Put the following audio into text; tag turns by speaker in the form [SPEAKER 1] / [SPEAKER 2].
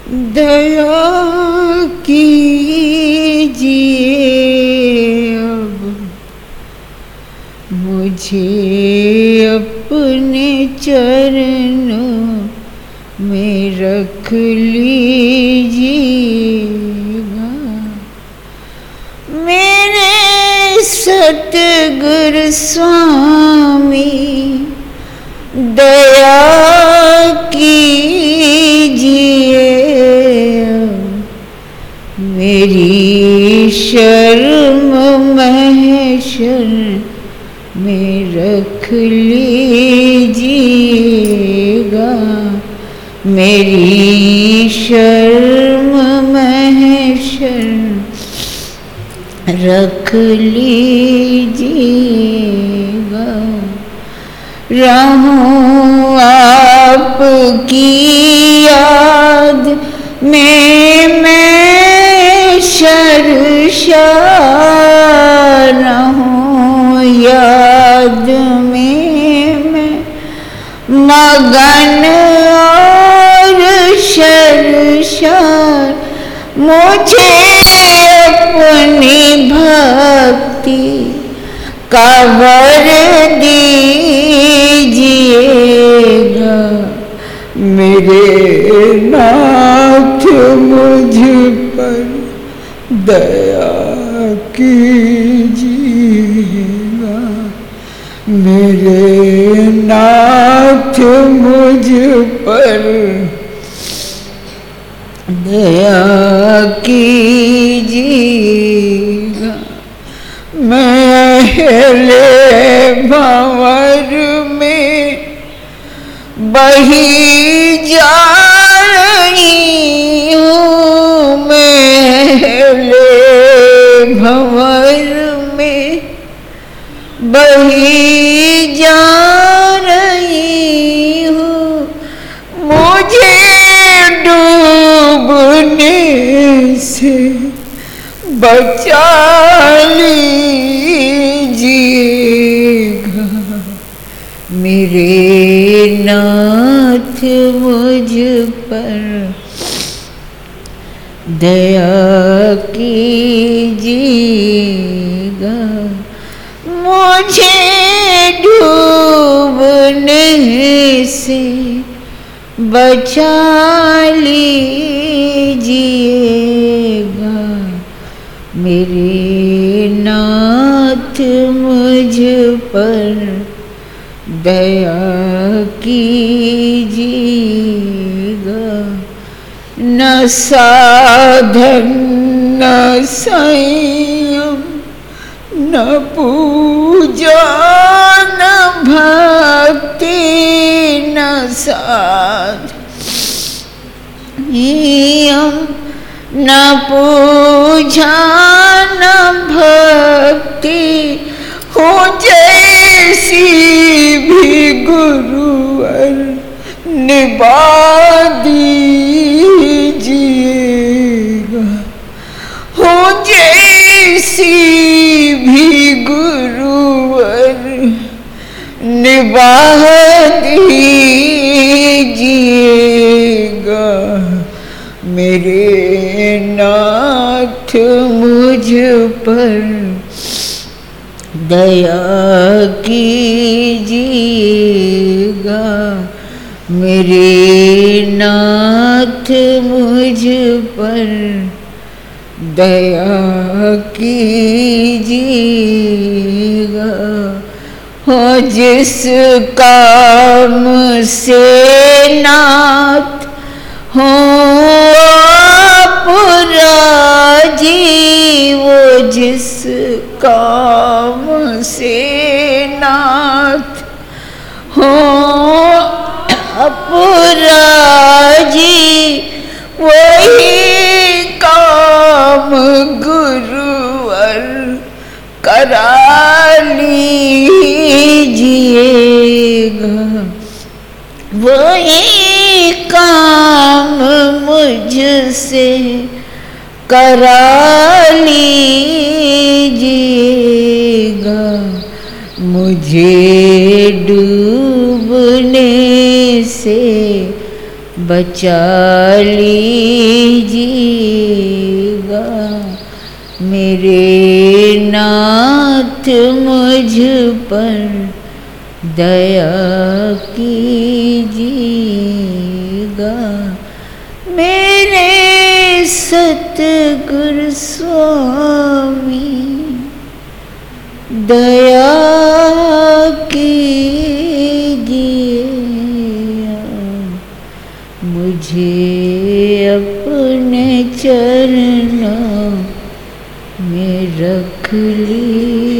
[SPEAKER 1] दया कीजिए अब मुझे अपने चरणों में रख लीजिएगा। मेरे सतगुरु स्वामी दया कीजिए, मेरी शर्म महशर में रख लीजिएगा। मेरी शर्म महशर रख लीजिएगा। रहूं आपकी याद में मैं शर्मसार रहूं, याद में मैं मगन और शर्मसार। मुझे अपनी भक्ति का वर दीजिएगा। मेरे नाथ मुझ पर दया कीजिएगा। मेरे नाथ मुझ पर दया कीजिएगा। मैं अहले भंवर में बही जा रही हूँ। मैं अहले भंवर में बही जा रही हूँ। मुझे डूबने से बचा लीजिएगा। मेरे नाथ मुझ पर दया कीजिएगा। मुझे डूबने से बचा लीजिएगा। मेरे नाथ मुझ पर दया कीजिएगा। न साधन न संयम न पूजा न भक्ति, न साधन न पूजा न भक्ति हो जैसी भी गुरुवर निभा दीजिएगा। हो जैसी भी गुरुवर निभा दीजिएगा। मेरे नाथ मुझ पर दया कीजिएगा। मेरे नाथ मुझ पर दया कीजिएगा। हो जिस काम से नाथ हो अपराधी, वो जिस काम से नाथ हो अपराधी, वही काम गुरुवर करा लीजिएगा। वही काम मुझसे करा लीजिएगा। मुझे डूबने से बचा लीजिएगा मेरे नाथ मुझ पर दया कीजिएगा मेरे सतगुरु स्वामी दया कीजिए मुझे अपने चरणों में रख ली।